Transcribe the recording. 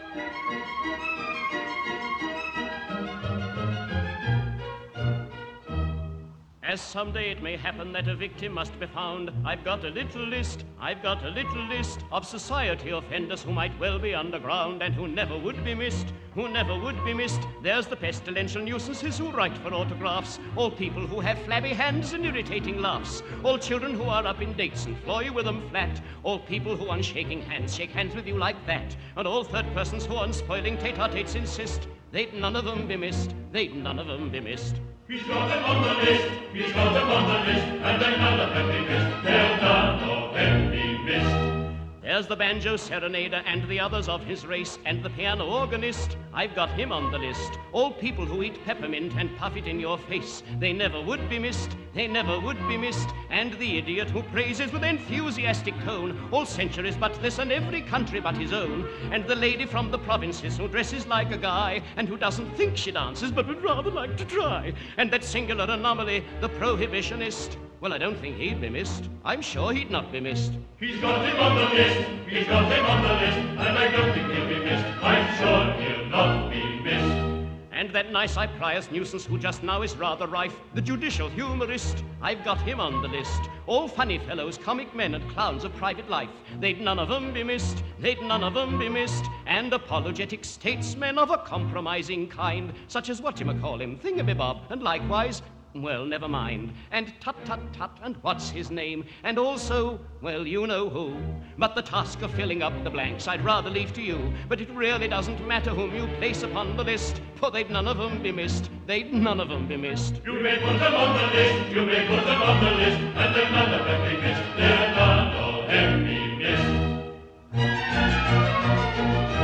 As someday it may happen that a victim must be found, I've got a little list of society offenders who might well be underground and who never would be missed. There's the pestilential nuisances who write for autographs, all people who have flabby hands and irritating laughs, all children who are up in dates and fly with them flat, all people who on shaking hands shake hands with you like that, and all third persons who on spoiling tete-a-tetes insist. They'd none of them be missed. He's got them on the list, and they none of them be missed. They'll none of them be missed. There's the banjo serenader and the others of his race, and the piano organist, I've got him on the list. All people who eat peppermint and puff it in your face, they never would be missed. And the idiot who praises with enthusiastic tone all centuries but this and every country but his own, and the lady from the provinces who dresses like a guy and who doesn't think she dances but would rather like to try, and that singular anomaly, the prohibitionist. Well, I don't think he'd be missed. I'm sure he'd not be missed. He's got him on the list, and I don't think he'll be missed. I'm sure he'll not be missed. And that nice Cyprius nuisance who just now is rather rife, the judicial humorist, I've got him on the list. All funny fellows, comic men and clowns of private life, they'd none of them be missed. And apologetic statesmen of a compromising kind, such as whatchamacallim, Thingamabob, and likewise, well, never mind. And tut-tut-tut, and what's his name? And also, well, you know who. But the task of filling up the blanks I'd rather leave to you. But it really doesn't matter whom you place upon the list, for they'd none of them be missed. You may put them on the list, and they'll none of them be missed. They'll none of them be missed.